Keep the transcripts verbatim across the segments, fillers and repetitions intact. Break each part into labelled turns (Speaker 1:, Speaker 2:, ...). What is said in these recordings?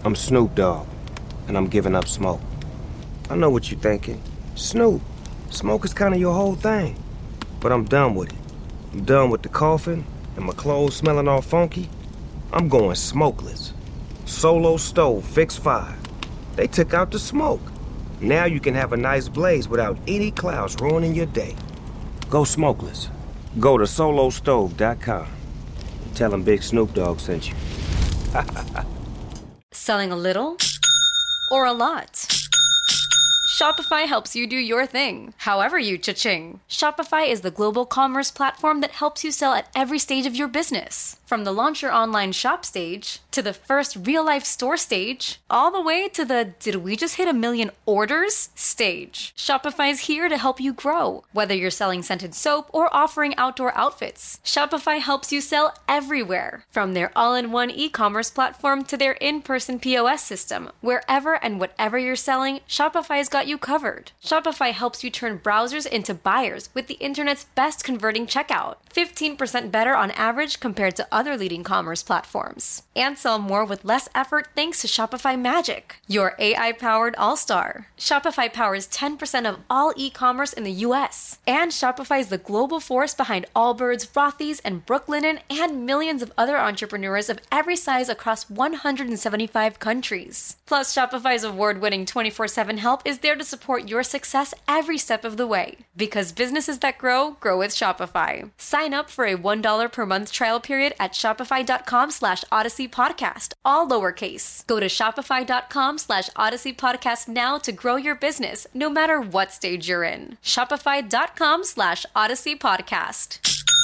Speaker 1: I'm Snoop Dogg, and I'm giving up smoke. I know what you're thinking. Snoop, smoke is kind of your whole thing. But I'm done with it. I'm done with the coughing and my clothes smelling all funky. I'm going smokeless. Solo stove, fix five. They took out the smoke. Now you can have a nice blaze without any clouds ruining your day. Go smokeless. Go to solo stove dot com. Tell them Big Snoop Dogg sent you.
Speaker 2: Selling a little or a lot? Shopify helps you do your thing, however you cha-ching. Shopify is the global commerce platform that helps you sell at every stage of your business. From the launch your online shop stage, to the first real-life store stage, all the way to the did we just hit a million orders stage. Shopify's here to help you grow. Whether you're selling scented soap or offering outdoor outfits, Shopify helps you sell everywhere. From their all-in-one e-commerce platform to their in-person P O S system, wherever and whatever you're selling, Shopify's got you covered. Shopify helps you turn browsers into buyers with the internet's best converting checkout. fifteen percent better on average compared to other leading commerce platforms. And sell more with less effort thanks to Shopify Magic, your A I-powered all-star. Shopify powers ten percent of all e-commerce in the U S. And Shopify is the global force behind Allbirds, Rothy's, and Brooklinen, and millions of other entrepreneurs of every size across one hundred seventy-five countries. Plus, Shopify's award-winning twenty-four seven help is there to support your success every step of the way. Because businesses that grow, grow with Shopify. Sign up for a one dollar per month trial period at shopify.com slash Odyssey Podcast, all lowercase. Go to shopify.com slash Odyssey Podcast now to grow your business, no matter what stage you're in. Shopify.com slash Odyssey Podcast.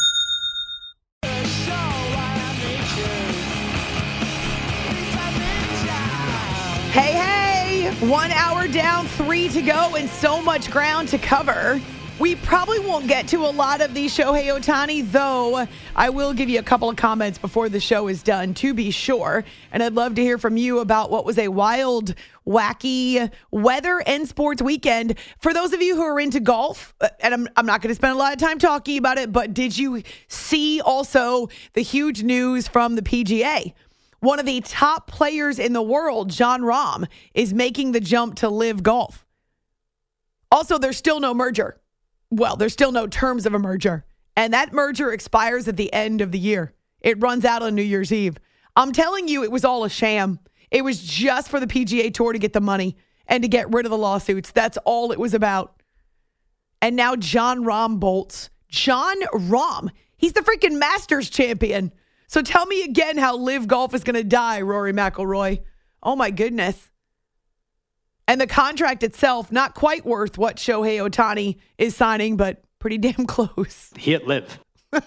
Speaker 3: Hey, hey! One hour down, three to go, and so much ground to cover. We probably won't get to a lot of these Shohei Ohtani, though I will give you a couple of comments before the show is done, to be sure. And I'd love to hear from you about what was a wild, wacky weather and sports weekend. For those of you who are into golf, and I'm, I'm not going to spend a lot of time talking about it, but did you see also the huge news from the P G A? One of the top players in the world, Jon Rahm, is making the jump to LIV Golf. Also, there's still no merger. Well, there's still no terms of a merger. And that merger expires at the end of the year. It runs out on New Year's Eve. I'm telling you, it was all a sham. It was just for the P G A Tour to get the money and to get rid of the lawsuits. That's all it was about. And now Jon Rahm bolts. Jon Rahm. He's the freaking Masters champion. So tell me again how LIV Golf is going to die, Rory McIlroy. Oh, my goodness. And the contract itself, not quite worth what Shohei Ohtani is signing, but pretty damn close.
Speaker 4: He at LIV.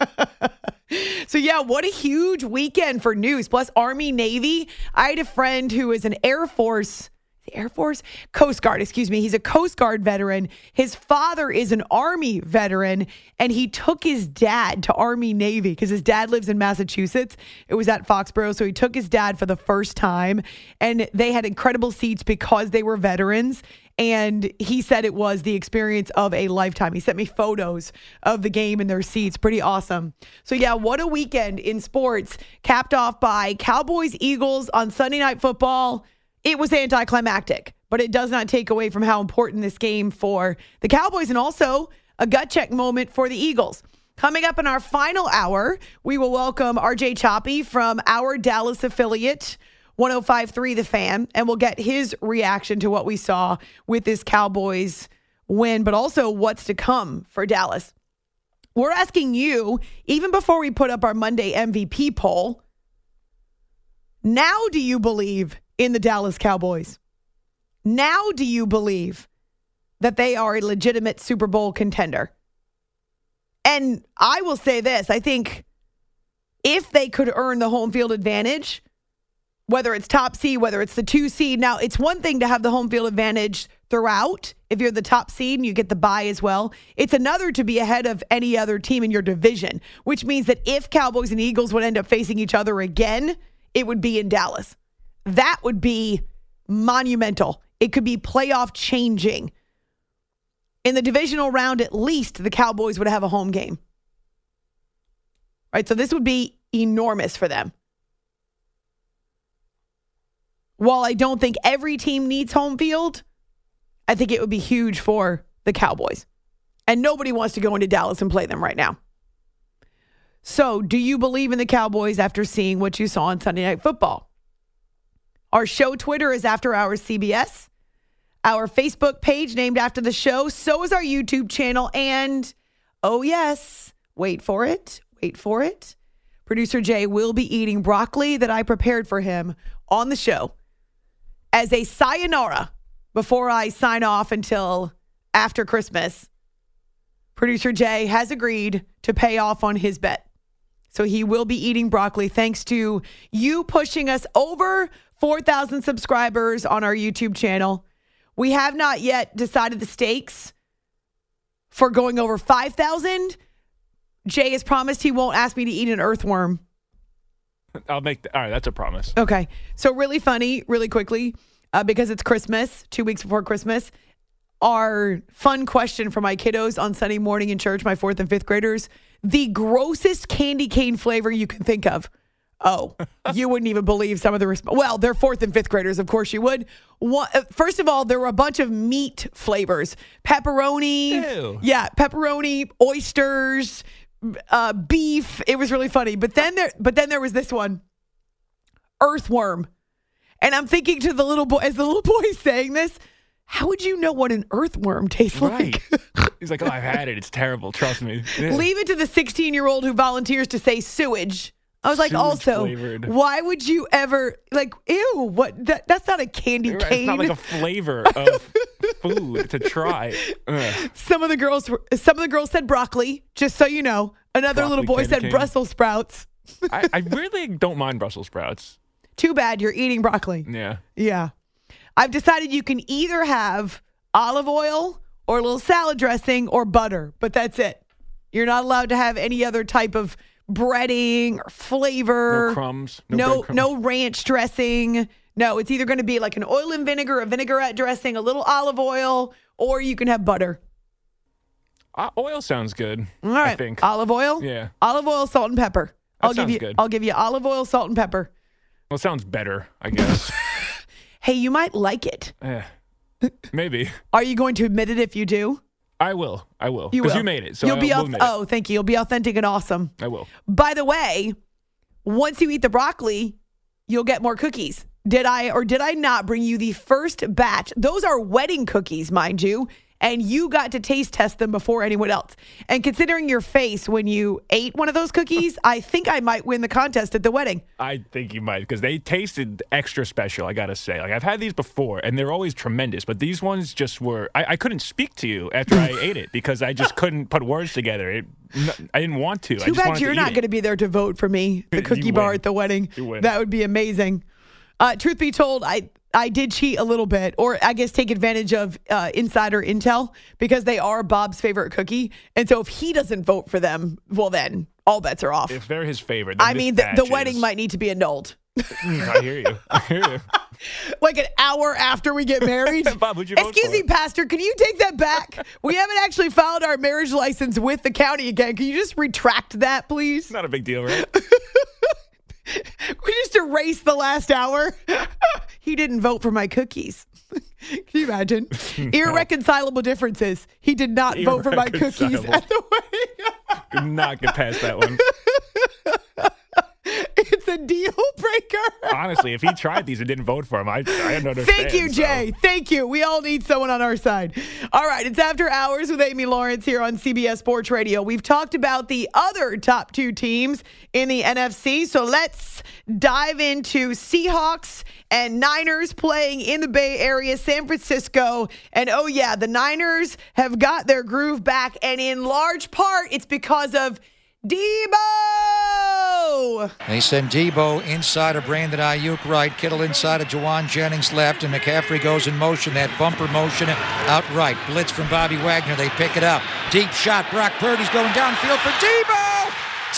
Speaker 3: So, yeah, what a huge weekend for news. Plus, Army, Navy. I had a friend who is an Air Force, the Air Force? Coast Guard, excuse me. He's a Coast Guard veteran. His father is an Army veteran, and he took his dad to Army Navy because his dad lives in Massachusetts. It was at Foxborough, so he took his dad for the first time, and they had incredible seats because they were veterans, and he said it was the experience of a lifetime. He sent me photos of the game and their seats. Pretty awesome. So, yeah, what a weekend in sports, capped off by Cowboys-Eagles on Sunday Night Football. It was anticlimactic, but it does not take away from how important this game for the Cowboys and also a gut check moment for the Eagles. Coming up in our final hour, we will welcome R J Choppy from our Dallas affiliate, one oh five point three The Fan, and we'll get his reaction to what we saw with this Cowboys win, but also what's to come for Dallas. We're asking you, even before we put up our Monday M V P poll, now do you believe in the Dallas Cowboys? Now do you believe that they are a legitimate Super Bowl contender? And I will say this, I think if they could earn the home field advantage, whether it's top seed, whether it's the two seed, now it's one thing to have the home field advantage throughout. If you're the top seed and you get the bye as well, it's another to be ahead of any other team in your division, which means that if Cowboys and Eagles would end up facing each other again, it would be in Dallas. That would be monumental. It could be playoff changing. In the divisional round, at least the Cowboys would have a home game. Right, so this would be enormous for them. while I don't think every team needs home field, I think it would be huge for the Cowboys. And nobody wants to go into Dallas and play them right now. So, do you believe in the Cowboys after seeing what you saw on Sunday Night Football? Our show Twitter is After Hours C B S. Our Facebook page named after the show. So is our YouTube channel. And, oh yes, wait for it. Wait for it. Producer Jay will be eating broccoli that I prepared for him on the show as a sayonara before I sign off until after Christmas. Producer Jay has agreed to pay off on his bet. So he will be eating broccoli thanks to you pushing us over four thousand subscribers on our YouTube channel. We have not yet decided the stakes for going over five thousand. Jay has promised he won't ask me to eat an earthworm.
Speaker 4: I'll make that. All right, that's a promise.
Speaker 3: Okay. So really funny, really quickly, uh, because it's Christmas, two weeks before Christmas, our fun question for my kiddos on Sunday morning in church, my fourth and fifth graders, the grossest candy cane flavor you can think of. Oh, you wouldn't even believe some of the resp- Well, they're fourth and fifth graders. Of course you would. One, uh, first of all, there were a bunch of meat flavors. Pepperoni.
Speaker 4: Ew.
Speaker 3: Yeah, pepperoni, oysters, uh, beef. It was really funny. But then there but then there was this one. Earthworm. And I'm thinking to the little boy, as the little boy is saying this, how would you know what an earthworm tastes
Speaker 4: Right.
Speaker 3: like?
Speaker 4: He's like, oh, I've had it. It's terrible. Trust me. Yeah.
Speaker 3: Leave it to the sixteen-year-old who volunteers to say sewage. I was like,
Speaker 4: Sewage
Speaker 3: also,
Speaker 4: flavored.
Speaker 3: why would you ever, like, ew, what? That, that's not a candy
Speaker 4: Right,
Speaker 3: cane.
Speaker 4: It's not like a flavor of food to try. Ugh.
Speaker 3: Some of the girls were, some of the girls said broccoli, just so you know. Another
Speaker 4: Broccoli
Speaker 3: little boy
Speaker 4: candy
Speaker 3: said
Speaker 4: cane.
Speaker 3: Brussels sprouts.
Speaker 4: I, I really don't mind Brussels sprouts.
Speaker 3: Too bad you're eating broccoli.
Speaker 4: Yeah.
Speaker 3: Yeah. I've decided you can either have olive oil or a little salad dressing or butter, but that's it. You're not allowed to have any other type of breading or flavor.
Speaker 4: No crumbs. No,
Speaker 3: No,
Speaker 4: breadcrumbs.
Speaker 3: no ranch dressing. No, it's either going to be like an oil and vinegar, a vinaigrette dressing, a little olive oil, or you can have butter.
Speaker 4: Uh, oil sounds good.
Speaker 3: All right.
Speaker 4: I think.
Speaker 3: Olive oil?
Speaker 4: Yeah.
Speaker 3: Olive oil, salt, and pepper.
Speaker 4: That
Speaker 3: I'll give
Speaker 4: sounds
Speaker 3: you
Speaker 4: good.
Speaker 3: I'll give you olive oil, salt, and pepper.
Speaker 4: Well, it sounds better, I guess.
Speaker 3: Hey, you might like it.
Speaker 4: Eh, maybe.
Speaker 3: Are you going to admit it if you do?
Speaker 4: I will. I will.
Speaker 3: You
Speaker 4: Because
Speaker 3: will.
Speaker 4: you made it. So
Speaker 3: You'll
Speaker 4: I
Speaker 3: be
Speaker 4: will
Speaker 3: au-
Speaker 4: admit it.
Speaker 3: Oh, thank you. You'll be authentic and awesome.
Speaker 4: I will.
Speaker 3: By the way, once you eat the broccoli, you'll get more cookies. Did I or did I not bring you the first batch? Those are wedding cookies, mind you. And you got to taste test them before anyone else. And considering your face when you ate one of those cookies, I think I might win the contest at the wedding.
Speaker 4: I think you might, because they tasted extra special, I gotta say. Like, I've had these before, and they're always tremendous, but these ones just were... I, I couldn't speak to you after I ate it, because I just couldn't put words together. It, I didn't want to. I
Speaker 3: Too
Speaker 4: just
Speaker 3: bad
Speaker 4: wanted
Speaker 3: you're
Speaker 4: to
Speaker 3: not
Speaker 4: eat
Speaker 3: going to
Speaker 4: it.
Speaker 3: be there to vote for me, the
Speaker 4: You
Speaker 3: cookie bar
Speaker 4: win.
Speaker 3: at the wedding.
Speaker 4: You win.
Speaker 3: That would be amazing. Uh, truth be told, I... I did cheat a little bit, or I guess take advantage of uh, insider intel, because they are Bob's favorite cookie. And so if he doesn't vote for them, well, then all bets are off.
Speaker 4: If they're his favorite, then
Speaker 3: I
Speaker 4: this
Speaker 3: mean, the,
Speaker 4: batch
Speaker 3: the
Speaker 4: is-
Speaker 3: wedding might need to be annulled.
Speaker 4: I hear you. I hear you.
Speaker 3: Like an hour after we get married.
Speaker 4: Bob, who'd you vote
Speaker 3: Excuse
Speaker 4: for?
Speaker 3: me, Pastor, can you take that back? We haven't actually filed our marriage license with the county again. Can you just retract that, please?
Speaker 4: Not a big deal, right?
Speaker 3: We just erased the last hour. He didn't vote for my cookies. Can you imagine? Irreconcilable differences. He did not vote for my cookies
Speaker 4: Irreconcilable.
Speaker 3: at the wedding.
Speaker 4: Could not get past that one.
Speaker 3: It's a deal breaker.
Speaker 4: Honestly, if he tried these and didn't vote for him, I, I don't understand.
Speaker 3: Thank you,
Speaker 4: so-
Speaker 3: Jay. Thank you. We all need someone on our side. All right. It's After Hours with Amy Lawrence here on C B S Sports Radio. We've talked about the other top two teams in the N F C. So let's dive into Seahawks and Niners playing in the Bay Area, San Francisco. And oh, yeah, the Niners have got their groove back. And in large part, it's because of Debo!
Speaker 5: They send Debo inside of Brandon Ayuk right, Kittle inside of Jawan Jennings left, and McCaffrey goes in motion, that bumper motion out right. Blitz from Bobby Wagner, they pick it up. Deep shot, Brock Purdy's going downfield for Debo!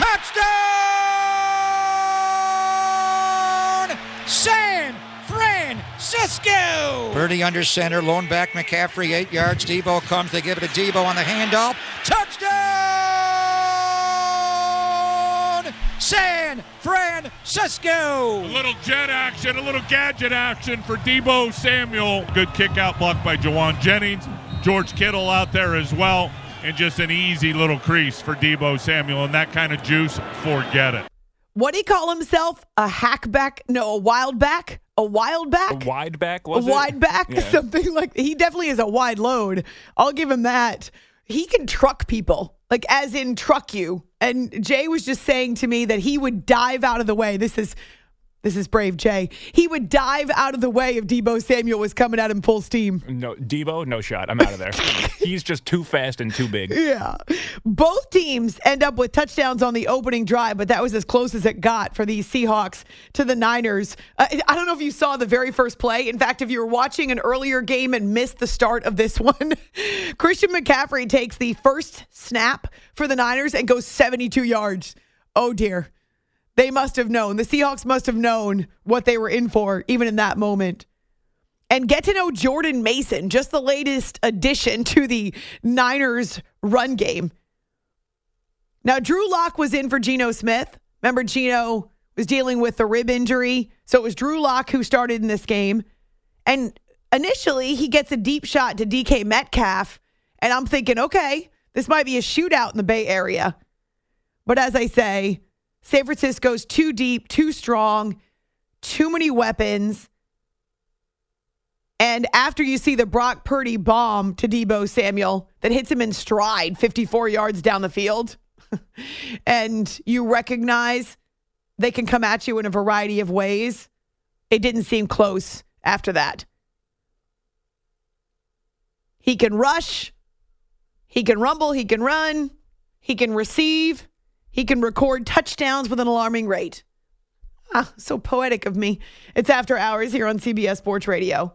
Speaker 5: Touchdown! San Francisco! Purdy under center, lone back McCaffrey, eight yards. Debo comes, they give it to Debo on the handoff. Touchdown! San San Francisco.
Speaker 6: A little jet action, a little gadget action for Deebo Samuel. Good kick out block by Jawan Jennings. George Kittle out there as well. And just an easy little crease for Deebo Samuel. And that kind of juice, forget it.
Speaker 3: What did he call himself? A hackback? No, a wild back? A wild back?
Speaker 4: A wide back, was
Speaker 3: a
Speaker 4: it?
Speaker 3: A wide back?
Speaker 4: Yeah.
Speaker 3: Something like he definitely is a wide load. I'll give him that. He can truck people, like as in truck you. And Jay was just saying to me that he would dive out of the way. This is This is brave, Jay. He would dive out of the way if Deebo Samuel was coming at him full steam.
Speaker 4: No, Deebo, no shot. I'm out of there. He's just too fast and too big.
Speaker 3: Yeah. Both teams end up with touchdowns on the opening drive, but that was as close as it got for the Seahawks to the Niners. Uh, I don't know if you saw the very first play. In fact, if you were watching an earlier game and missed the start of this one, Christian McCaffrey takes the first snap for the Niners and goes seventy-two yards. Oh, dear. They must have known. The Seahawks must have known what they were in for, even in that moment. And get to know Jordan Mason, just the latest addition to the Niners run game. Now, Drew Lock was in for Geno Smith. Remember, Geno was dealing with the rib injury. So it was Drew Lock who started in this game. And initially, he gets a deep shot to D K Metcalf. And I'm thinking, okay, this might be a shootout in the Bay Area. But as I say, San Francisco's too deep, too strong, too many weapons. And after you see the Brock Purdy bomb to Deebo Samuel that hits him in stride fifty-four yards down the field, and you recognize they can come at you in a variety of ways, it didn't seem close after that. He can rush, he can rumble, he can run, he can receive. He can record touchdowns with an alarming rate. Ah, so poetic of me. It's After Hours here on C B S Sports Radio.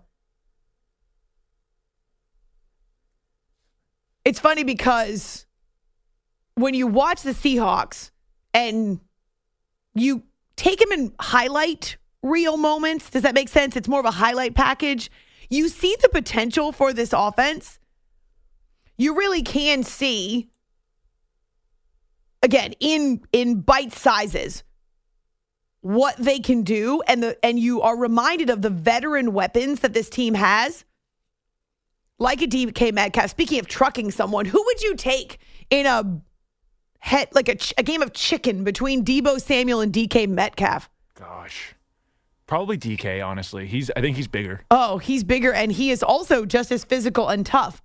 Speaker 3: It's funny because when you watch the Seahawks and you take them in highlight reel moments, does that make sense? It's more of a highlight package. You see the potential for this offense. You really can see, again, in in bite sizes, what they can do, and the and you are reminded of the veteran weapons that this team has, like a D K Metcalf. Speaking of trucking someone, who would you take in a head like a, ch- a game of chicken between Deebo Samuel and D K Metcalf?
Speaker 4: Gosh, probably D K. Honestly, he's I think he's bigger.
Speaker 3: Oh, he's bigger, and he is also just as physical and tough.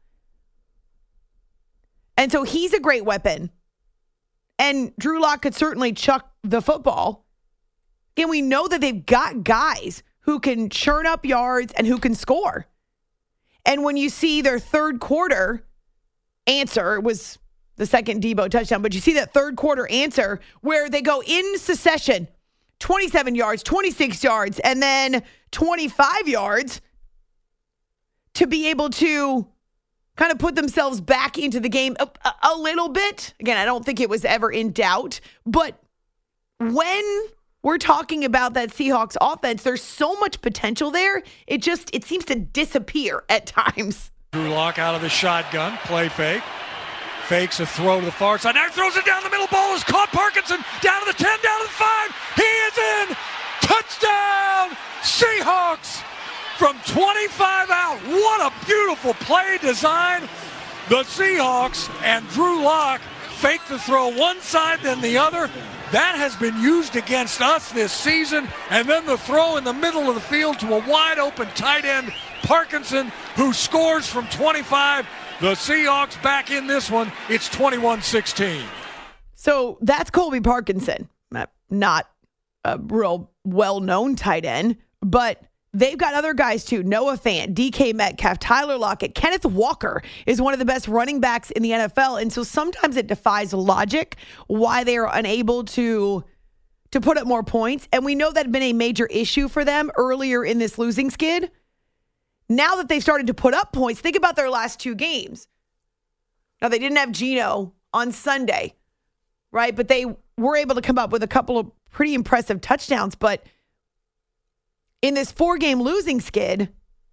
Speaker 3: And so he's a great weapon. And Drew Lock could certainly chuck the football. And we know that they've got guys who can churn up yards and who can score. And when you see their third quarter answer, it was the second Deebo touchdown, but you see that third quarter answer where they go in succession, twenty-seven yards, twenty-six yards, and then twenty-five yards to be able to kind of put themselves back into the game a, a, a little bit. Again, I don't think it was ever in doubt. But when we're talking about that Seahawks offense, there's so much potential there. It just, it seems to disappear at times.
Speaker 5: Drew Lock out of the shotgun. Play fake. Fakes a throw to the far side. Now throws it down the middle. Ball is caught. Parkinson down to the ten, down to the five. He is in. Touchdown, Seahawks. From twenty-five out. What a beautiful play design. The Seahawks and Drew Lock fake the throw one side, then the other. That has been used against us this season. And then the throw in the middle of the field to a wide open tight end, Parkinson, who scores from twenty-five. The Seahawks back in this one. It's twenty-one sixteen.
Speaker 3: So that's Colby Parkinson. Not a real well-known tight end, but they've got other guys too. Noah Fant, D K Metcalf, Tyler Lockett, Kenneth Walker is one of the best running backs in the N F L. And so sometimes it defies logic why they are unable to, to put up more points. And we know that had been a major issue for them earlier in this losing skid. Now that they've started to put up points, think about their last two games. Now, they didn't have Geno on Sunday, right? But they were able to come up with a couple of pretty impressive touchdowns. But in this four-game losing skid,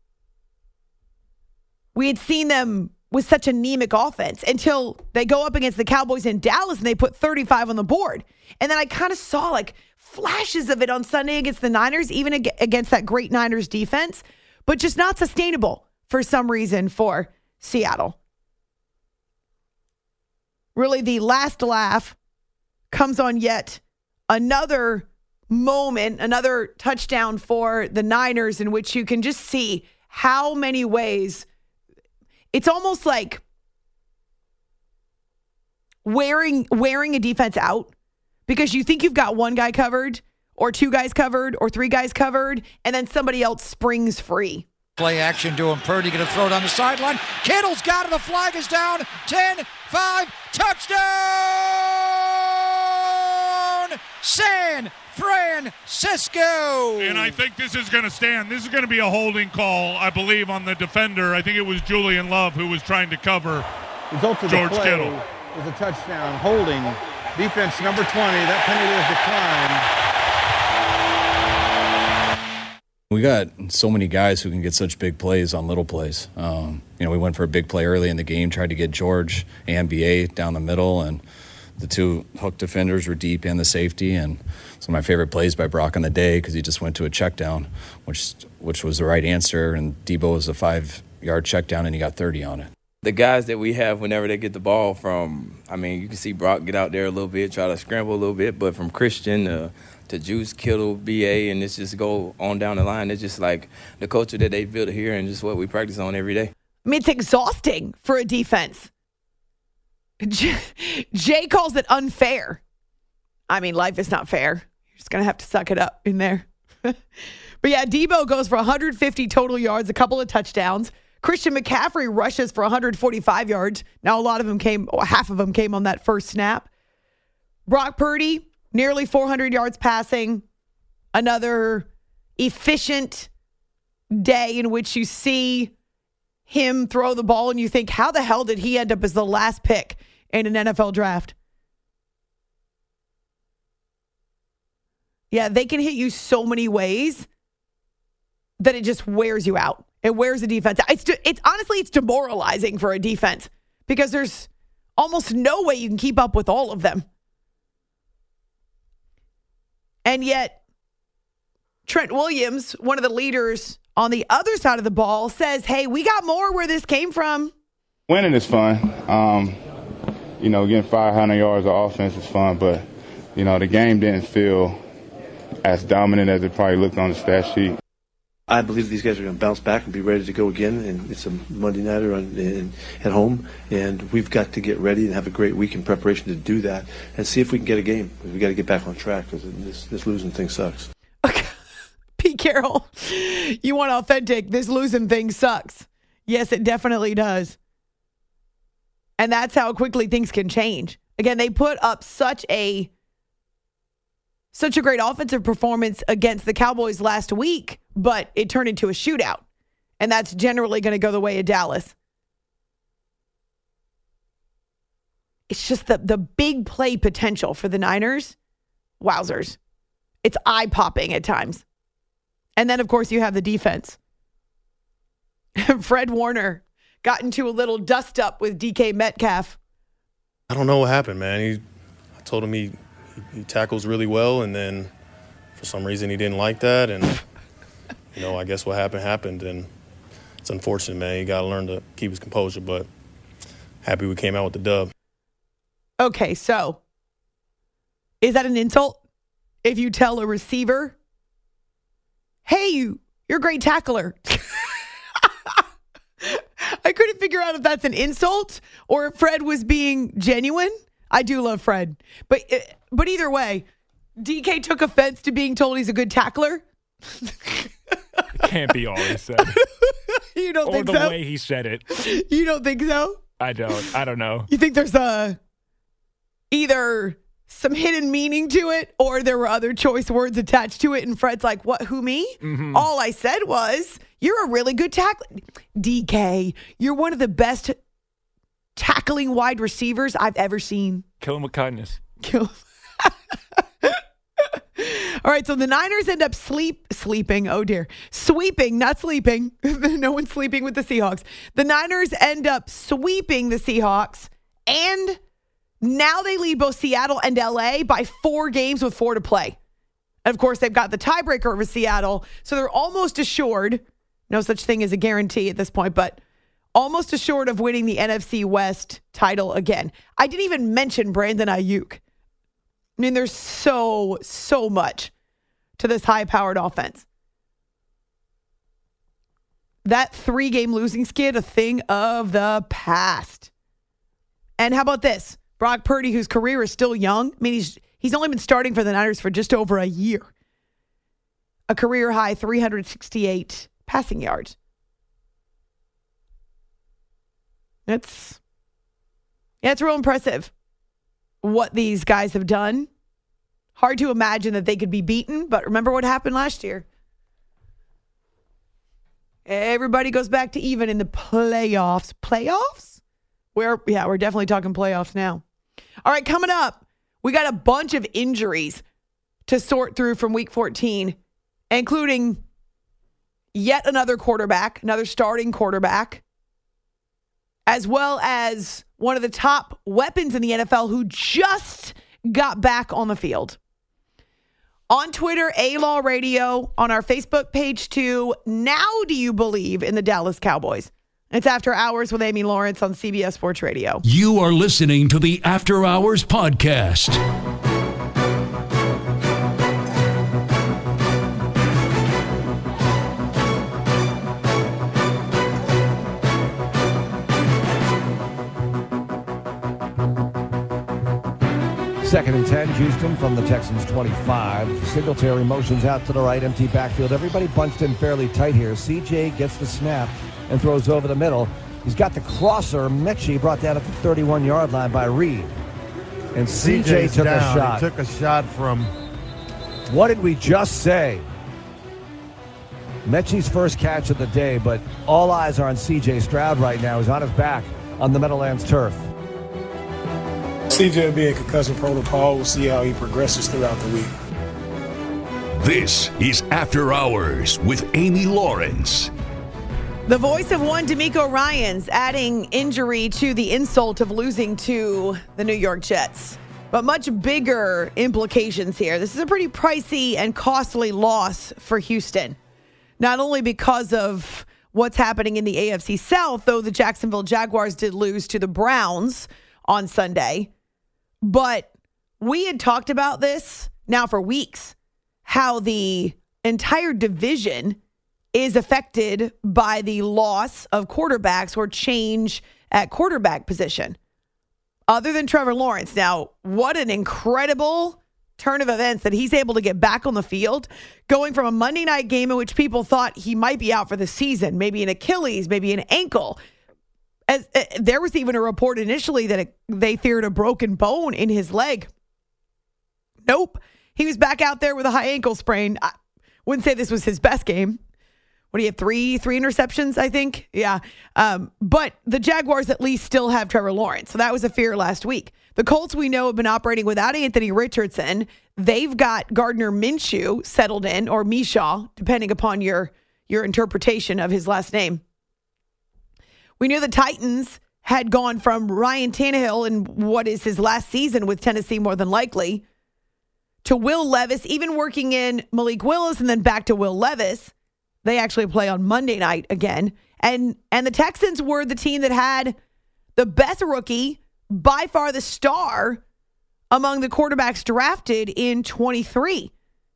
Speaker 3: we had seen them with such anemic offense until they go up against the Cowboys in Dallas and they put thirty-five on the board. And then I kind of saw like flashes of it on Sunday against the Niners, even ag- against that great Niners defense, but just not sustainable for some reason for Seattle. Really, the last laugh comes on yet another moment, another touchdown for the Niners, in which you can just see how many ways it's almost like wearing wearing a defense out, because you think you've got one guy covered or two guys covered or three guys covered, and then somebody else springs free.
Speaker 5: Play action to him. Purdy going to throw it on the sideline. Kittle's got it. The flag is down. ten five. Touchdown! San Francisco!
Speaker 6: And I think this is going to stand. This is going to be a holding call, I believe, on the defender. I think it was Julian Love who was trying to cover
Speaker 7: Result of
Speaker 6: George
Speaker 7: the play
Speaker 6: Kittle.
Speaker 7: was a touchdown. Holding. Defense number twenty. That penalty was declined.
Speaker 8: We got so many guys who can get such big plays on little plays. Um, you know, we went for a big play early in the game, tried to get George and B A down the middle, and the two hook defenders were deep in the safety. And some of my favorite plays by Brock on the day, because he just went to a check down, which which was the right answer. And Debo was a five-yard check down, and he got thirty on it.
Speaker 9: The guys that we have whenever they get the ball from, I mean, you can see Brock get out there a little bit, try to scramble a little bit, but from Christian uh, to Juice, Kittle, B A, and it's just go on down the line. It's just like the culture that they built here and just what we practice on every day.
Speaker 3: I mean, it's exhausting for a defense. J- Jay calls it unfair. I mean, life is not fair. You're just going to have to suck it up in there. But yeah, Debo goes for one hundred fifty total yards, a couple of touchdowns. Christian McCaffrey rushes for one hundred forty-five yards. Now, a lot of them came, or half of them came on that first snap. Brock Purdy, nearly four hundred yards passing. Another efficient day in which you see him throw the ball and you think, how the hell did he end up as the last pick in an N F L draft? Yeah, they can hit you so many ways that it just wears you out. It wears the defense out. It's, it's honestly, it's demoralizing for a defense because there's almost no way you can keep up with all of them. And yet, Trent Williams, one of the leaders on the other side of the ball, says, hey, we got more where this came from.
Speaker 10: Winning is fun. Um, you know, getting five hundred yards of offense is fun, but, you know, the game didn't feel as dominant as it probably looked on the stat sheet.
Speaker 11: I believe these guys are going to bounce back and be ready to go again, and it's a Monday nighter on, in, at home, and we've got to get ready and have a great week in preparation to do that and see if we can get a game. We've got to get back on track because this, this losing thing sucks.
Speaker 3: Okay. Pete Carroll, you want authentic. This losing thing sucks. Yes, it definitely does. And that's how quickly things can change. Again, they put up such a such a great offensive performance against the Cowboys last week, but it turned into a shootout. And that's generally going to go the way of Dallas. It's just the, the big play potential for the Niners. Wowzers. It's eye-popping at times. And then, of course, you have the defense. Fred Warner got into a little dust-up with D K Metcalf.
Speaker 12: I don't know what happened, man. He, I told him he, he, he tackles really well, and then for some reason he didn't like that. And, you know, I guess what happened happened, and it's unfortunate, man. You got to learn to keep his composure, but happy we came out with the dub.
Speaker 3: Okay, so is that an insult if you tell a receiver, hey, you, you're a great tackler? I couldn't figure out if that's an insult or if Fred was being genuine. I do love Fred. But but either way, D K took offense to being told he's a good tackler.
Speaker 4: It can't be all he said.
Speaker 3: You don't
Speaker 4: or
Speaker 3: think
Speaker 4: the
Speaker 3: so?
Speaker 4: way he said it.
Speaker 3: You don't think so?
Speaker 4: I don't. I don't know.
Speaker 3: You think there's a either some hidden meaning to it or there were other choice words attached to it and Fred's like, what, who, me? Mm-hmm. All I said was, you're a really good tackler. D K, you're one of the best tackling wide receivers I've ever seen.
Speaker 4: Kill him with kindness.
Speaker 3: Kill. All right, so the Niners end up sleep sleeping. Oh, dear. Sweeping, not sleeping. No one's sleeping with the Seahawks. The Niners end up sweeping the Seahawks, and now they lead both Seattle and L A by four games with four to play. And of course, they've got the tiebreaker over Seattle, so they're almost assured, no such thing as a guarantee at this point, but almost assured of winning the N F C West title again. I didn't even mention Brandon Ayuk. I mean, there's so, so much to this high-powered offense. That three-game losing skid, a thing of the past. And how about this? Brock Purdy, whose career is still young. I mean, he's he's only been starting for the Niners for just over a year. A career-high three hundred sixty-eight passing yards. It's, yeah, it's real impressive what these guys have done. Hard to imagine that they could be beaten, but remember what happened last year. Everybody goes back to even in the playoffs. Playoffs? We're, yeah, we're definitely talking playoffs now. All right, coming up, we got a bunch of injuries to sort through from week fourteen, including yet another quarterback, another starting quarterback, as well as one of the top weapons in the N F L who just got back on the field. On Twitter, A-Law Radio, on our Facebook page too. Now do you believe in the Dallas Cowboys? It's After Hours with Amy Lawrence on C B S Sports Radio.
Speaker 13: You are listening to the After Hours Podcast.
Speaker 14: Second and ten, Houston from the Texans twenty-five. Singletary motions out to the right, empty backfield. Everybody bunched in fairly tight here. C J gets the snap and throws over the middle. He's got the crosser. Mechie brought down at the thirty-one-yard line by Reed. And C J took down. a shot.
Speaker 15: He took a shot from...
Speaker 14: What did we just say? Mechie's first catch of the day, but all eyes are on C J Stroud right now. He's on his back on the Meadowlands turf.
Speaker 16: C J will be in concussion protocol. We'll see how he progresses throughout the week.
Speaker 13: This is After Hours with Amy Lawrence.
Speaker 3: The voice of one D'Amico Ryans adding injury to the insult of losing to the New York Jets. But much bigger implications here. This is a pretty pricey and costly loss for Houston. Not only because of what's happening in the A F C South, though the Jacksonville Jaguars did lose to the Browns on Sunday, but we had talked about this now for weeks, how the entire division is affected by the loss of quarterbacks or change at quarterback position. Other than Trevor Lawrence. Now, what an incredible turn of events that he's able to get back on the field, going from a Monday night game in which people thought he might be out for the season, maybe an Achilles, maybe an ankle. As, uh, there was even a report initially that it, they feared a broken bone in his leg. Nope. He was back out there with a high ankle sprain. I wouldn't say this was his best game. What do you have? Three, three interceptions, I think. Yeah. Um, but the Jaguars at least still have Trevor Lawrence. So that was a fear last week. The Colts, we know, have been operating without Anthony Richardson. They've got Gardner Minshew settled in, or Mishaw, depending upon your, your interpretation of his last name. We knew the Titans had gone from Ryan Tannehill in what is his last season with Tennessee, more than likely, to Will Levis, even working in Malik Willis, and then back to Will Levis. They actually play on Monday night again. And and the Texans were the team that had the best rookie, by far the star, among the quarterbacks drafted in twenty-three.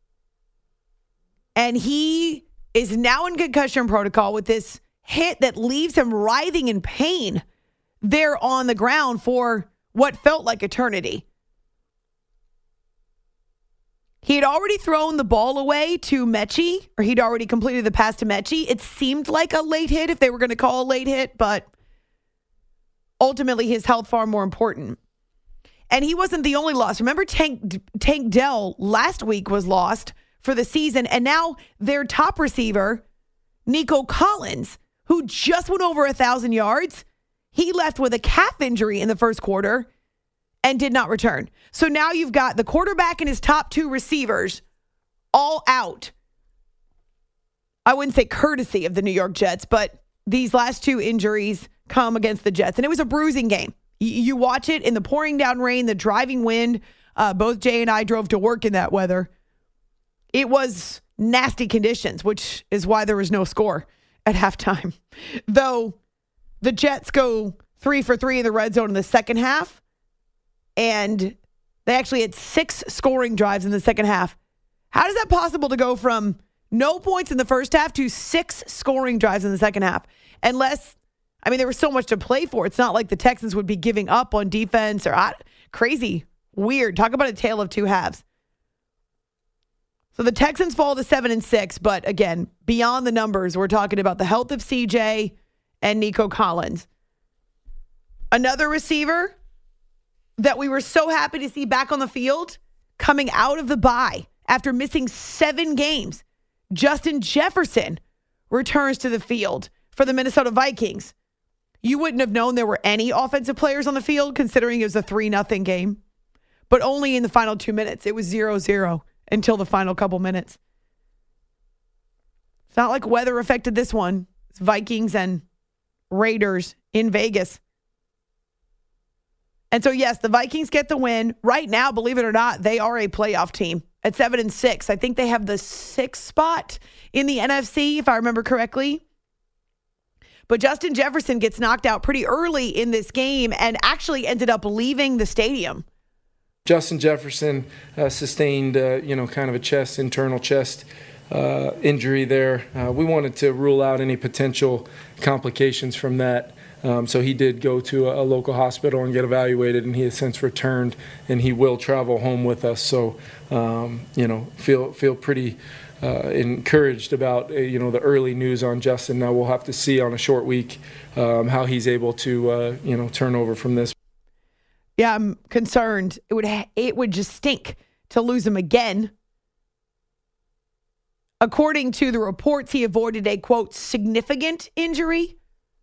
Speaker 3: And he is now in concussion protocol with this hit that leaves him writhing in pain there on the ground for what felt like eternity. He had already thrown the ball away to Mechie, or he'd already completed the pass to Mechie. It seemed like a late hit, if they were going to call a late hit, but ultimately his health far more important. And he wasn't the only loss. Remember, Tank, Tank Dell last week was lost for the season, and now their top receiver, Nico Collins, who just went over one thousand yards, he left with a calf injury in the first quarter and did not return. So now you've got the quarterback and his top two receivers all out. I wouldn't say courtesy of the New York Jets, but these last two injuries come against the Jets. And it was a bruising game. You watch it in the pouring down rain, the driving wind. Uh, both Jay and I drove to work in that weather. It was nasty conditions, which is why there was no score at halftime. Though the Jets go three for three in the red zone in the second half, and they actually had six scoring drives in the second half. How is that possible to go from no points in the first half to six scoring drives in the second half? Unless, I mean, there was so much to play for. It's not like the Texans would be giving up on defense or uh, crazy, weird. Talk about a tale of two halves. So the Texans fall to seven and six, but again, beyond the numbers, we're talking about the health of C J and Nico Collins. Another receiver that we were so happy to see back on the field coming out of the bye after missing seven games, Justin Jefferson returns to the field for the Minnesota Vikings. You wouldn't have known there were any offensive players on the field considering it was a three nothing game, but only in the final two minutes. It was zero zero until the final couple minutes. It's not like weather affected this one. It's Vikings and Raiders in Vegas. And so, yes, the Vikings get the win. Right now, believe it or not, they are a playoff team at seven and six. I think they have the sixth spot in the N F C, if I remember correctly. But Justin Jefferson gets knocked out pretty early in this game and actually ended up leaving the stadium.
Speaker 15: Justin Jefferson uh, sustained, uh, you know, kind of a chest, internal chest uh, injury there. Uh, we wanted to rule out any potential complications from that. Um, so he did go to a, a local hospital and get evaluated, and he has since returned, and he will travel home with us. So, um, you know, feel feel pretty uh, encouraged about, uh, you know, the early news on Justin. Now we'll have to see on a short week um, how he's able to, uh, you know, turn over from this.
Speaker 3: Yeah, I'm concerned. It would ha- it would just stink to lose him again. According to the reports, he avoided a, quote, significant injury.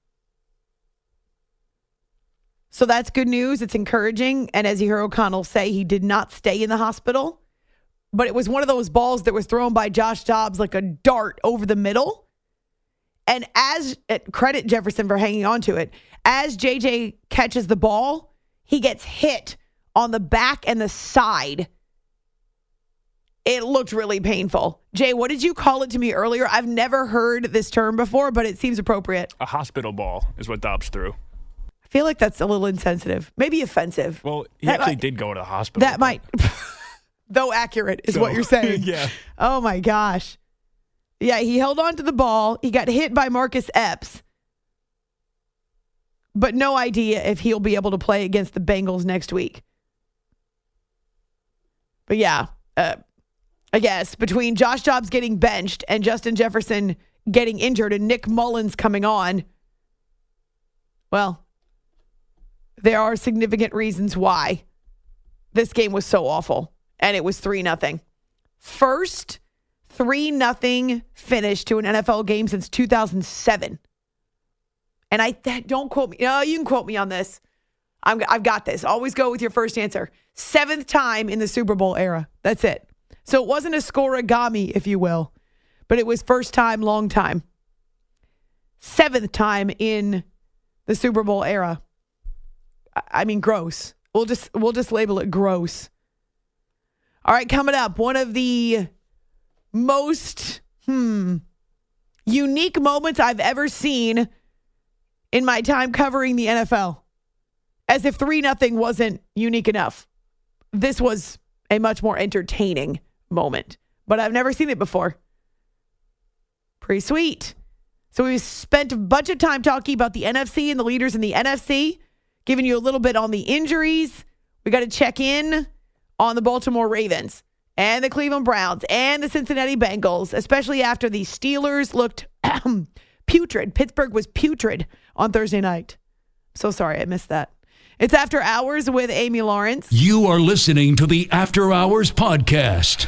Speaker 3: So that's good news. It's encouraging. And as you heard O'Connell say, he did not stay in the hospital. But it was one of those balls that was thrown by Josh Dobbs like a dart over the middle. And as, credit Jefferson for hanging on to it, as J J catches the ball, he gets hit on the back and the side. It looked really painful. Jay, what did you call it to me earlier? I've never heard this term before, but it seems appropriate.
Speaker 4: A hospital ball is what Dobbs threw.
Speaker 3: I feel like that's a little insensitive, maybe offensive.
Speaker 4: Well, he
Speaker 3: that
Speaker 4: actually
Speaker 3: might,
Speaker 4: did go to the hospital.
Speaker 3: That might, though accurate is
Speaker 4: so,
Speaker 3: what you're saying.
Speaker 4: Yeah.
Speaker 3: Oh my gosh. Yeah, he held on to the ball. He got hit by Marcus Epps. But no idea if he'll be able to play against the Bengals next week. But yeah, uh, I guess between Josh Dobbs getting benched and Justin Jefferson getting injured and Nick Mullins coming on, well, there are significant reasons why this game was so awful. And it was three nothing. First three nothing finish to an N F L game since two thousand seven. And I don't quote me. No, you can quote me on this. I'm, I've got this. Always go with your first answer. Seventh time in the Super Bowl era. That's it. So it wasn't a scoregami, if you will, but it was first time, long time. Seventh time in the Super Bowl era. I mean, gross. We'll just we'll just label it gross. All right, coming up, one of the most hmm unique moments I've ever seen in my time covering the N F L. As if three nothing wasn't unique enough. This was a much more entertaining moment. But I've never seen it before. Pretty sweet. So we've spent a bunch of time talking about the N F C and the leaders in the N F C, giving you a little bit on the injuries. We got to check in on the Baltimore Ravens and the Cleveland Browns and the Cincinnati Bengals, especially after the Steelers looked putrid. Pittsburgh was putrid on Thursday night. So sorry, I missed that. It's After Hours with Amy Lawrence.
Speaker 13: You are listening to the After Hours podcast.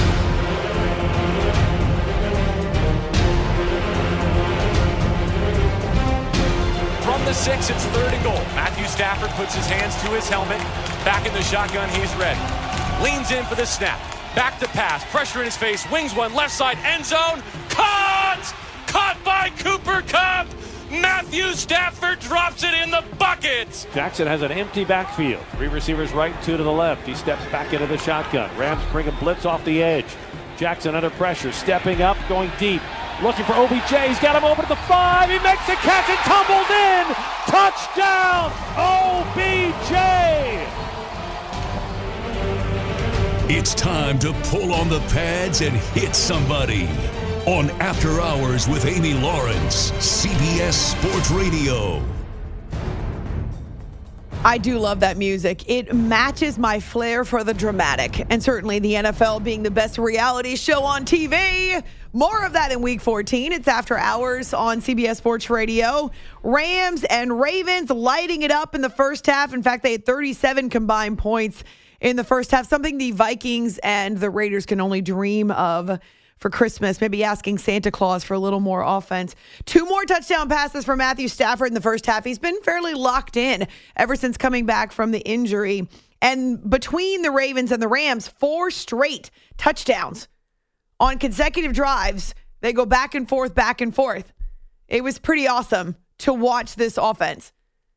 Speaker 17: From the six, it's third and goal. Matthew Stafford puts his hands to his helmet. Back in the shotgun, he's ready. Leans in for the snap. Back to pass. Pressure in his face. Wings one. Left side. End zone. Caught! Caught by Cooper Kupp! Matthew Stafford drops it in the bucket.
Speaker 18: Jackson has an empty backfield. Three receivers right, two to the left. He steps back into the shotgun. Rams bring a blitz off the edge. Jackson under pressure, stepping up, going deep, looking for O B J. He's got him open at the five. He makes the catch and tumbles in. Touchdown, O B J.
Speaker 13: It's time to pull on the pads and hit somebody. On After Hours with Amy Lawrence, C B S Sports Radio.
Speaker 3: I do love that music. It matches my flair for the dramatic, and certainly the N F L being the best reality show on T V. More of that in Week fourteen. It's After Hours on C B S Sports Radio. Rams and Ravens lighting it up in the first half. In fact, they had thirty-seven combined points in the first half, something the Vikings and the Raiders can only dream of for Christmas, maybe asking Santa Claus for a little more offense. Two more touchdown passes for Matthew Stafford in the first half. He's been fairly locked in ever since coming back from the injury. And between the Ravens and the Rams, four straight touchdowns on consecutive drives. They go back and forth, back and forth. It was pretty awesome to watch this offense.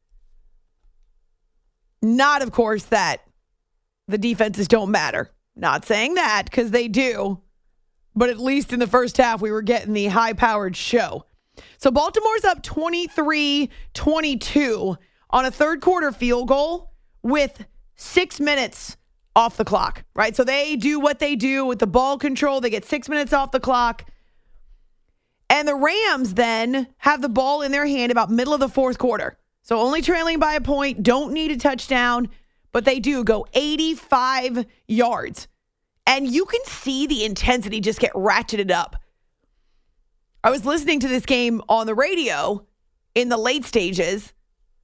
Speaker 3: Not, of course, that the defenses don't matter. Not saying that, because they do. But at least in the first half, we were getting the high-powered show. So Baltimore's up twenty-three twenty-two on a third-quarter field goal with six minutes off the clock, right? So they do what they do with the ball control. They get six minutes off the clock. And the Rams then have the ball in their hand about middle of the fourth quarter. So only trailing by a point, don't need a touchdown, but they do go eighty-five yards. And you can see the intensity just get ratcheted up. I was listening to this game on the radio in the late stages,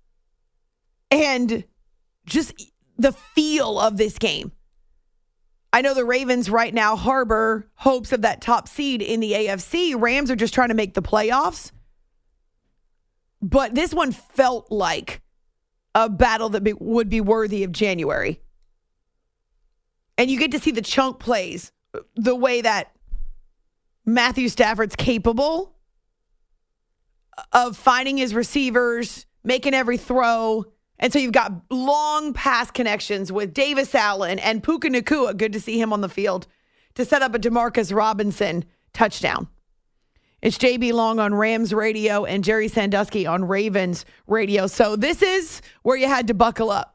Speaker 3: and just the feel of this game. I know the Ravens right now harbor hopes of that top seed in the A F C. Rams are just trying to make the playoffs. But this one felt like a battle that be, would be worthy of January. And you get to see the chunk plays, the way that Matthew Stafford's capable of finding his receivers, making every throw. And so you've got long pass connections with Davis Allen and Puka Nacua. Good to see him on the field to set up a DeMarcus Robinson touchdown. It's J B Long on Rams radio and Jerry Sandusky on Ravens radio. So this is where you had to buckle up.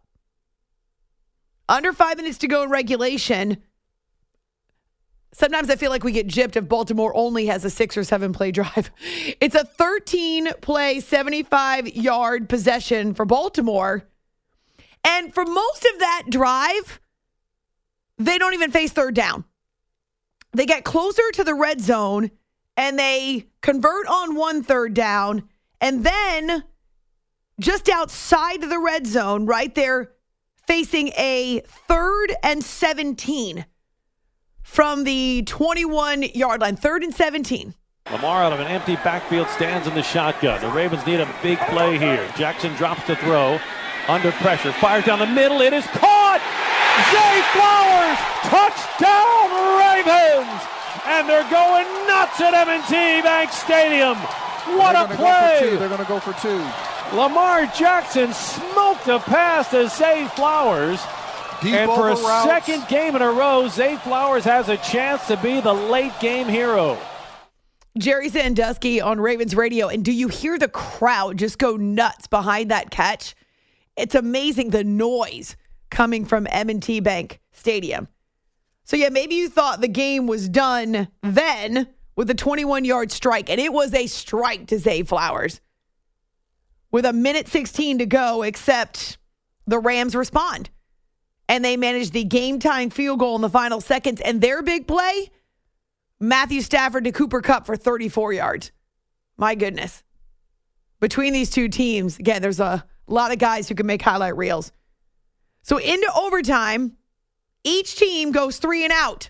Speaker 3: Under five minutes to go in regulation. Sometimes I feel like we get gypped if Baltimore only has a six or seven play drive. It's a thirteen play, seventy-five yard possession for Baltimore. And for most of that drive, they don't even face third down. They get closer to the red zone and they convert on one third down. And then just outside of the red zone, right there, facing a third and seventeen from the twenty-one yard line. Third and seventeen.
Speaker 18: Lamar out of an empty backfield stands in the shotgun. The Ravens need a big play here. Jackson drops to throw. Under pressure. Fires down the middle. It is caught. Zay Flowers. Touchdown Ravens. And they're going nuts at M and T Bank Stadium. What a play.
Speaker 7: They're going to go for two.
Speaker 18: Lamar Jackson smoked a pass to Zay Flowers. Deep and for a routes. Second game in a row, Zay Flowers has a chance to be the late game hero.
Speaker 3: Jerry Sandusky on Ravens radio. And do you hear the crowd just go nuts behind that catch? It's amazing the noise coming from M and T Bank Stadium. So yeah, maybe you thought the game was done then with a twenty-one yard strike. And it was a strike to Zay Flowers. With a minute sixteen to go, except the Rams respond. And they manage the game-tying field goal in the final seconds. And their big play, Matthew Stafford to Cooper Kupp for thirty-four yards. My goodness. Between these two teams, again, there's a lot of guys who can make highlight reels. So into overtime, each team goes three and out.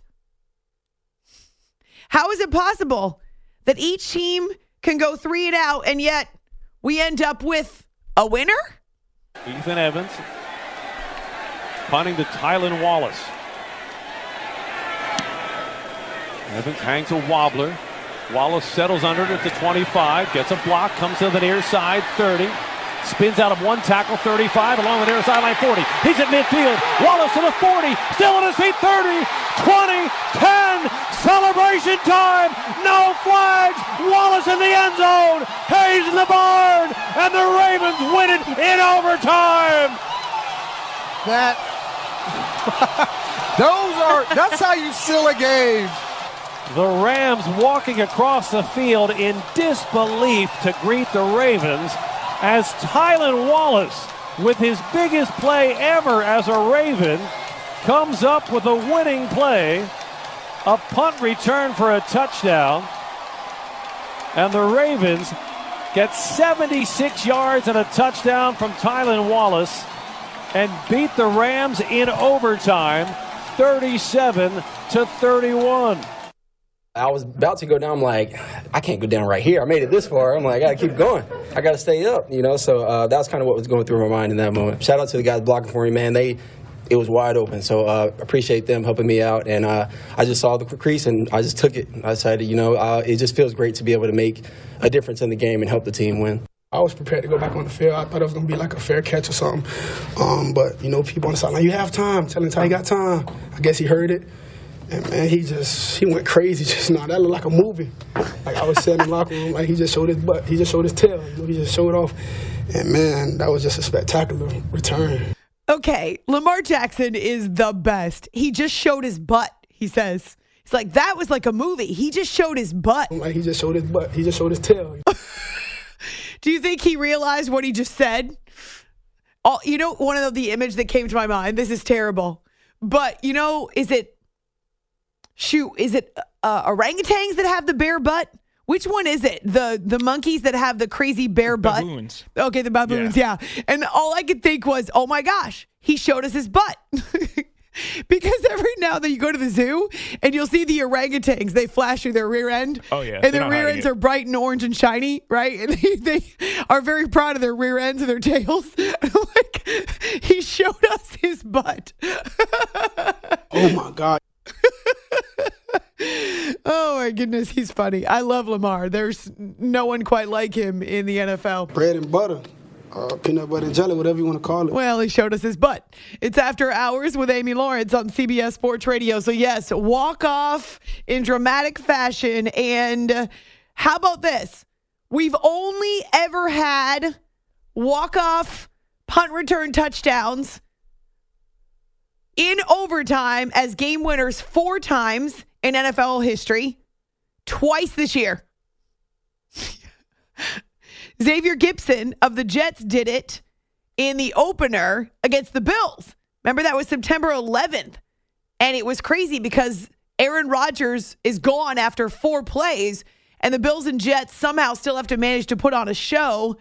Speaker 3: How is it possible that each team can go three and out and yet we end up with a winner?
Speaker 18: Ethan Evans punting to Tylan Wallace. Evans hangs a wobbler. Wallace settles under it at the twenty-five. Gets a block. Comes to the near side. thirty. Spins out of one tackle, thirty-five, along with near sideline forty. He's at midfield. Wallace to the forty. Still on his feet, thirty, twenty, ten. Celebration time. No flags. Wallace in the end zone. Hayes in the barn. And the Ravens win it in overtime.
Speaker 19: That... Those are... That's how you seal a game.
Speaker 18: The Rams walking across the field in disbelief to greet the Ravens as Tylan Wallace, with his biggest play ever as a Raven, comes up with a winning play, a punt return for a touchdown, and the Ravens get seventy-six yards and a touchdown from Tylan Wallace and beat the Rams in overtime, thirty-seven to thirty-one.
Speaker 20: I was about to go down. I'm like, I can't go down right here. I made it this far. I'm like, I got to keep going. I got to stay up, you know. So uh, that was kind of what was going through my mind in that moment. Shout out to the guys blocking for me, man. They, it was wide open. So uh, appreciate them helping me out. And uh, I just saw the crease and I just took it. I decided, you know, uh, it just feels great to be able to make a difference in the game and help the team win.
Speaker 21: I was prepared to go back on the field. I thought it was going to be like a fair catch or something. Um, but, you know, people on the sideline, you have time. Telling Ty you got time. I guess he heard it. And, man, he just, he went crazy just now. That looked like a movie. Like, I was sitting in the locker room, like, he just showed his butt. He just showed his tail. You know, he just showed off. And, man, that was just a spectacular return.
Speaker 3: Okay, Lamar Jackson is the best. He just showed his butt, he says. He's like, that was like a movie. He just showed his butt.
Speaker 21: Like, he just showed his butt. He just showed his tail.
Speaker 3: Do you think he realized what he just said? Oh, you know, one of the, the image that came to my mind, this is terrible. But, you know, is it, shoot, is it uh, orangutans that have the bare butt? Which one is it? The the monkeys that have the crazy bare butt?
Speaker 4: Baboons.
Speaker 3: Okay, the baboons, yeah. yeah. And all I could think was, oh my gosh, he showed us his butt. Because every now and then you go to the zoo and you'll see the orangutans. They flash through their rear end.
Speaker 4: Oh, yeah.
Speaker 3: And their rear ends are bright and orange and shiny, right? And they, they are very proud of their rear ends and their tails. Like, he showed us his butt.
Speaker 21: Oh, my God.
Speaker 3: Oh, my goodness. He's funny. I love Lamar. There's no one quite like him in the N F L.
Speaker 21: Bread and butter. Uh, peanut butter and jelly, whatever you want to call it.
Speaker 3: Well, he showed us his butt. It's After Hours with Amy Lawrence on C B S Sports Radio. So, yes, walk off in dramatic fashion. And uh, how about this? We've only ever had walk-off punt return touchdowns in overtime as game winners four times in N F L history, twice this year. Xavier Gipson of the Jets did it in the opener against the Bills. Remember, that was September eleventh. And it was crazy because Aaron Rodgers is gone after four plays, and the Bills and Jets somehow still have to manage to put on a show.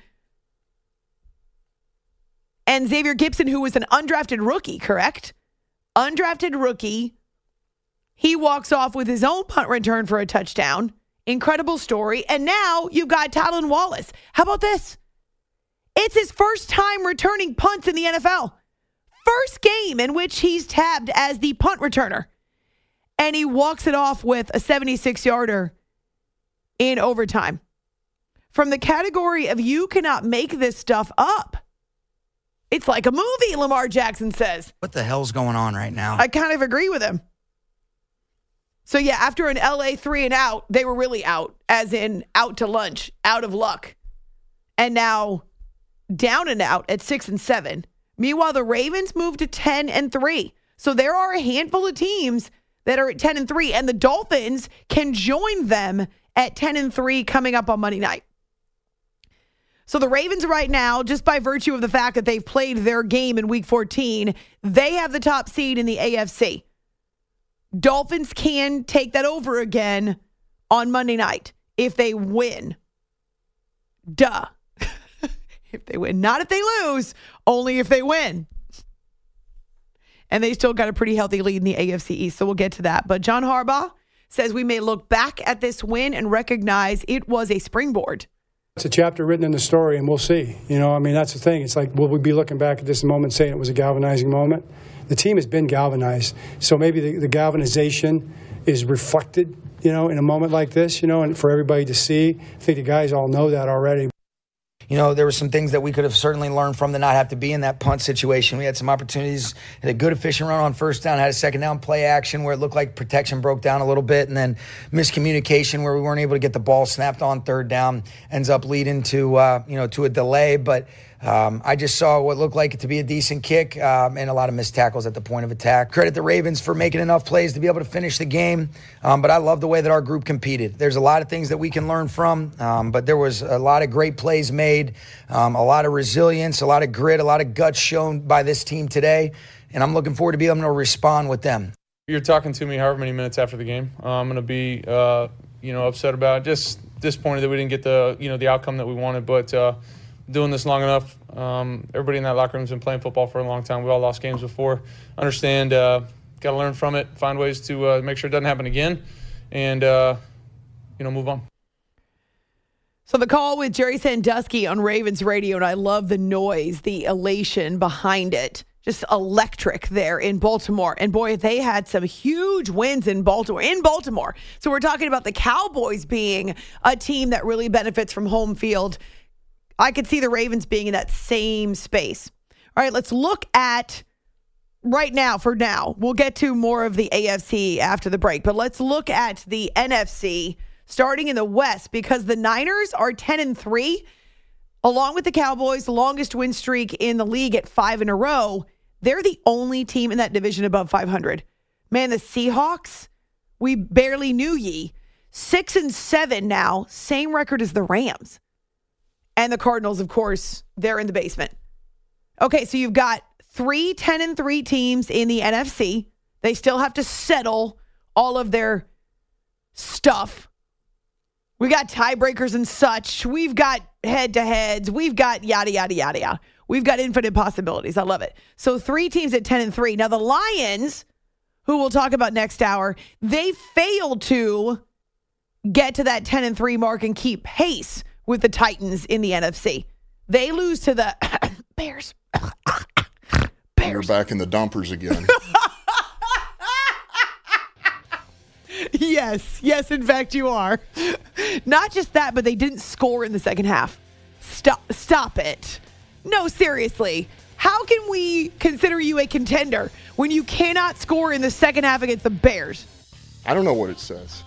Speaker 3: And Xavier Gipson, who was an undrafted rookie, correct? Undrafted rookie. He walks off with his own punt return for a touchdown. Incredible story. And now you've got Tylan Wallace. How about this? It's his first time returning punts in the N F L. First game in which he's tabbed as the punt returner. And he walks it off with a seventy-six-yarder in overtime. From the category of you cannot make this stuff up. It's like a movie, Lamar Jackson says.
Speaker 22: What the hell's going on right now?
Speaker 3: I kind of agree with him. So, yeah, after an L A three and out, they were really out, as in out to lunch, out of luck. And now down and out at six and seven. Meanwhile, the Ravens moved to ten and three. So there are a handful of teams that are at ten and three, and the Dolphins can join them at ten and three coming up on Monday night. So the Ravens right now, just by virtue of the fact that they've played their game in week fourteen, they have the top seed in the A F C. Dolphins can take that over again on Monday night if they win. Duh. If they win. Not if they lose, only if they win. And they still got a pretty healthy lead in the A F C East, so we'll get to that. But John Harbaugh says we may look back at this win and recognize it was a springboard.
Speaker 23: It's a chapter written in the story, and we'll see. You know, I mean, that's the thing. It's like, will we be looking back at this moment saying it was a galvanizing moment? The team has been galvanized. So maybe the, the galvanization is reflected, you know, in a moment like this, you know, and for everybody to see. I think the guys all know that already.
Speaker 1: You know, there were some things that we could have certainly learned from to not have to be in that punt situation. We had some opportunities, had a good efficient run on first down, had a second down play action where it looked like protection broke down a little bit, and then miscommunication where we weren't able to get the ball snapped on third down ends up leading to, uh, you know, to a delay. But Um, I just saw what looked like it to be a decent kick um, and a lot of missed tackles at the point of attack. Credit the Ravens for making enough plays to be able to finish the game, um, but I love the way that our group competed. There's a lot of things that we can learn from, um, but there was a lot of great plays made, um, a lot of resilience, a lot of grit, a lot of guts shown by this team today, and I'm looking forward to being able to respond with them.
Speaker 2: You're talking to me however many minutes after the game. Uh, I'm going to be, uh, you know, upset about it. Just disappointed that we didn't get the, you know, the outcome that we wanted, but uh, doing this long enough. Um, everybody in that locker room has been playing football for a long time. We all lost games before. Understand, uh, got to learn from it, find ways to uh, make sure it doesn't happen again, and, uh, you know, move on.
Speaker 3: So the call with Jerry Sandusky on Ravens radio, and I love the noise, the elation behind it. Just electric there in Baltimore. And boy, they had some huge wins in Baltimore. In Baltimore. So we're talking about the Cowboys being a team that really benefits from home field. I could see the Ravens being in that same space. All right, let's look at right now, for now. We'll get to more of the A F C after the break, but let's look at the N F C starting in the West, because the Niners are ten and three, along with the Cowboys, the longest win streak in the league at five in a row. They're the only team in that division above five hundred. Man, the Seahawks, we barely knew ye. Six and seven now, same record as the Rams. And the Cardinals, of course, they're in the basement. Okay, so you've got three ten and three teams in the N F C. They still have to settle all of their stuff. We got tiebreakers and such. We've got head-to-heads. We've got yada, yada, yada, yada. We've got infinite possibilities. I love it. So three teams at ten and three. Now the Lions, who we'll talk about next hour, they failed to get to that ten and three mark and keep pace with the Titans in the N F C. They lose to the Bears.
Speaker 22: Bears. We're back in the dumpers again.
Speaker 3: Yes. Yes, in fact, you are. Not just that, but they didn't score in the second half. Stop, stop it. No, seriously. How can we consider you a contender when you cannot score in the second half against the Bears?
Speaker 22: I don't know what it says.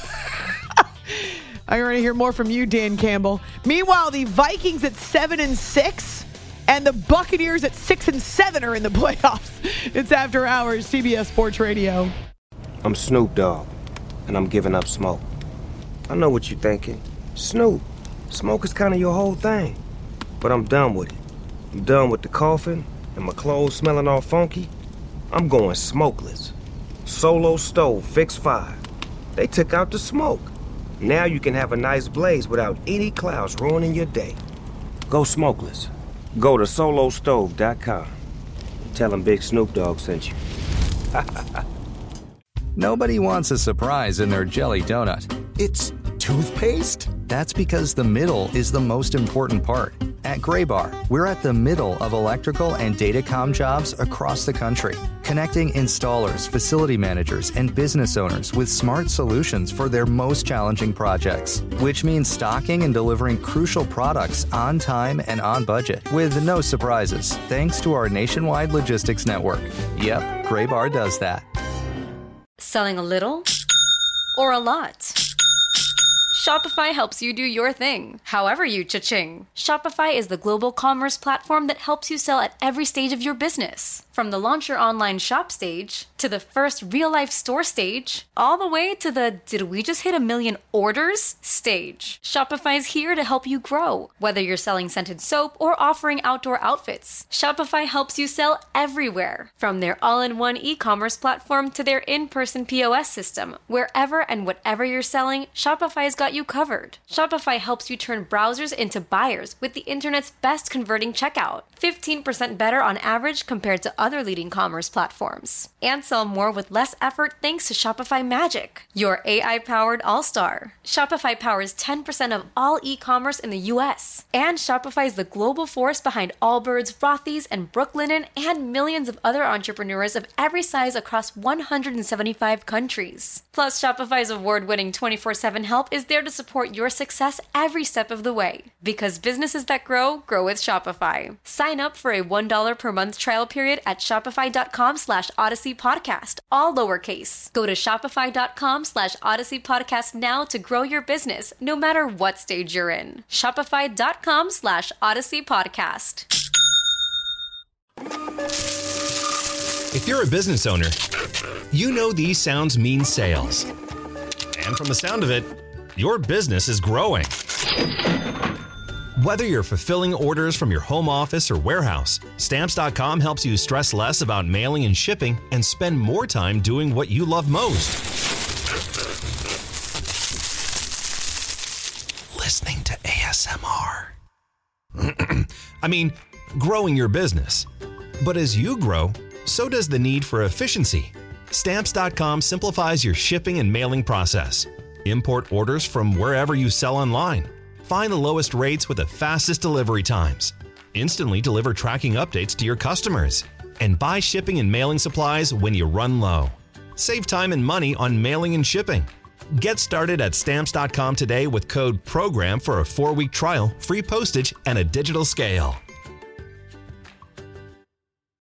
Speaker 3: I want to hear more from you, Dan Campbell. Meanwhile, the Vikings at seven and six and the Buccaneers at six and seven are in the playoffs. It's After Hours, C B S Sports Radio.
Speaker 24: I'm Snoop Dogg, and I'm giving up smoke. I know what you're thinking. Snoop, smoke is kind of your whole thing. But I'm done with it. I'm done with the coughing and my clothes smelling all funky. I'm going smokeless. Solo Stove Fix five. They took out the smoke. Now you can have a nice blaze without any clouds ruining your day. Go smokeless. Go to solo stove dot com. Tell them Big Snoop Dogg sent you.
Speaker 25: Nobody wants a surprise in their jelly donut. It's toothpaste? That's because the middle is the most important part. At Graybar, we're at the middle of electrical and datacom jobs across the country, connecting installers, facility managers, and business owners with smart solutions for their most challenging projects, which means stocking and delivering crucial products on time and on budget with no surprises, thanks to our nationwide logistics network. Yep, Graybar does that.
Speaker 26: Selling a little or a lot? Shopify helps you do your thing, however you cha-ching. Shopify is the global commerce platform that helps you sell at every stage of your business. From the launch your online shop stage, to the first real-life store stage, all the way to the did we just hit a million orders stage. Shopify's here to help you grow. Whether you're selling scented soap or offering outdoor outfits, Shopify helps you sell everywhere. From their all-in-one e-commerce platform to their in-person P O S system, wherever and whatever you're selling, Shopify's got you covered. Shopify helps you turn browsers into buyers with the internet's best converting checkout. fifteen percent better on average compared to other leading commerce platforms. And sell more with less effort thanks to Shopify Magic, your A I-powered all-star. Shopify powers ten percent of all e-commerce in the U S. And Shopify is the global force behind Allbirds, Rothy's, and Brooklinen, and millions of other entrepreneurs of every size across one hundred seventy-five countries. Plus, Shopify's award-winning twenty-four seven help is there to support your success every step of the way. Because businesses that grow, grow with Shopify. Sign up for a one dollar per month trial period at shopify.com slash Odyssey Podcast, all lowercase. Go to shopify.com slash Odyssey Podcast now to grow your business, no matter what stage you're in. Shopify.com slash Odyssey Podcast.
Speaker 5: If you're a business owner, you know these sounds mean sales. And from the sound of it, your business is growing. Whether you're fulfilling orders from your home office or warehouse, Stamps dot com helps you stress less about mailing and shipping and spend more time doing what you love most. Listening to A S M R. I mean, growing your business. But as you grow, so does the need for efficiency. Stamps dot com simplifies your shipping and mailing process. Import orders from wherever you sell online. Find the lowest rates with the fastest delivery times. Instantly deliver tracking updates to your customers. And buy shipping and mailing supplies when you run low. Save time and money on mailing and shipping. Get started at Stamps dot com today with code PROGRAM for a four-week trial, free postage, and a digital scale.